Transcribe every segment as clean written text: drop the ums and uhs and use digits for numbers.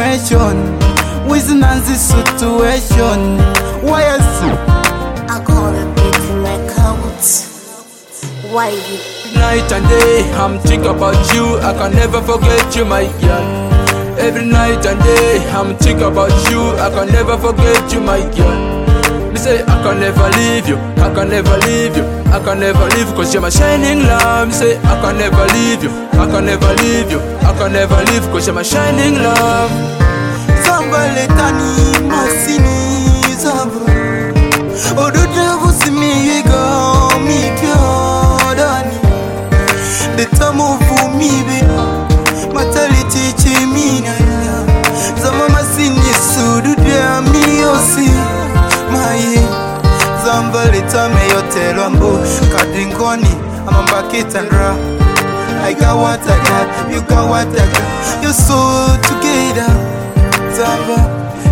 situation. With Nancy situation. Why is I call it beating my couch. Why you? Night and day, I'm thinking about you. I can never forget you, my girl. Every night and day, I'm thinking about you. I can never forget you, my girl. Me say I can never leave you. I can never leave you. I can never leave you, cause you're my shining love. Me say I can never leave you. I can never leave you. I can never leave you, cause you're my shining love. Zamba letani masini zamba. Odude vusimi yiga mi kyodani. The time of me be mortality chimina. Zamba masini sudu de mi osi. Maye Zamba letame yote lwambo kadingoni amambakitandra. I got what I got, you got what I got. You're so together. Zamba,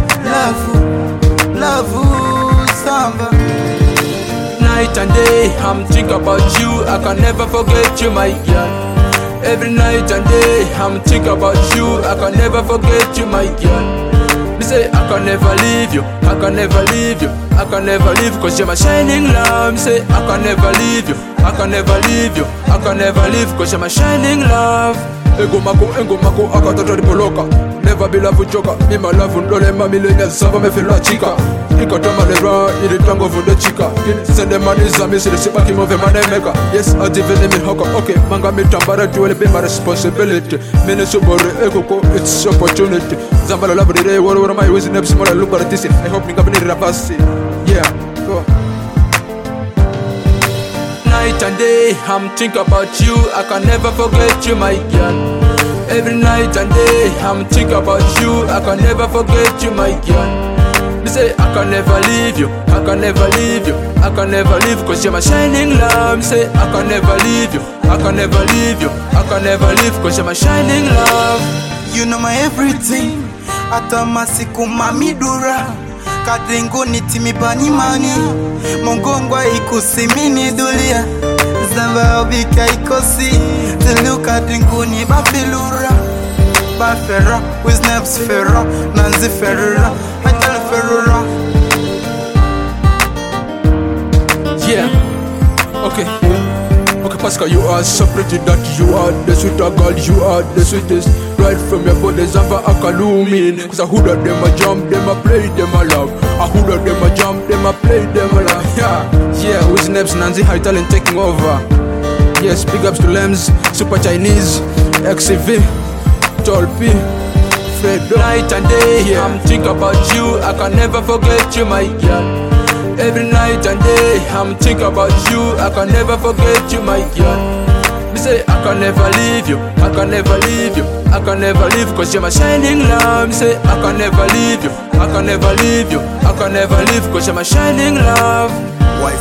love, Zamba. Night and day, I'm thinking about you. I can never forget you, my girl. Every night and day, I'm thinking about you. I can never forget you, my girl. Me say I can never leave you. I can never leave you. I can never leave you, cause you're my shining love. Me say I can never leave you. I can never leave you. I can never leave you, cause you're my shining love. Ego mako, akatoto dipoloka. Never be love with joker. Me my love undole mamile sava me feel chica. Ikotoma lera, ili tango vude chica. Send them money zami, see the ship back in move money maker. Yes, I develop me hoka. Okay, manga me tambara to be my responsibility. Mene subore ego ko, it's opportunity. Zambala love the day, what am I wasting up small look at this? I hope me come in the rapasi. Yeah, go. Night and day, I'm thinking about you. I can never forget you, my girl. Every night and day, I'm thinking about you. I can never forget you, my girl. Me say I can never leave you. I can never leave you. I can never leave you, cause you're my shining love. Me say I can never leave you. I can never leave you. I can never leave you, cause you're my shining love. You know my everything. Ata masiku mamidura. Kadringo nitimi bani mani. Mongongwa ikusimini dulia. Zamba obika ikosi. Telu kadringo ni bafilura. Bafera, with Nebs Ferra. Nancy Ferra, Michael Ferra. Yeah, okay. Okay, Pascal, you are so pretty that you are the sweeter girl, you are the sweetest. Right from your body, Zamba Akalumin. Cause I hood of them, I jump, them, I play them, I love. I hood of them, I jump, them, I play them, I love. Yeah, with Nebs, Nancy, high talent taking over. Yes, big ups to Lems, Super Chinese, XCV, Tall P, Fredo. Night and day, yeah, I'm thinking about you. I can never forget you, my girl. Every night and day, I'm thinking about you. I can never forget you, my girl. Me say I can never leave you. I can never leave you. I can never leave you, cause you're my shining love. Me say I can never leave you. I can never leave you. I can never leave you, cause you're my shining love. Why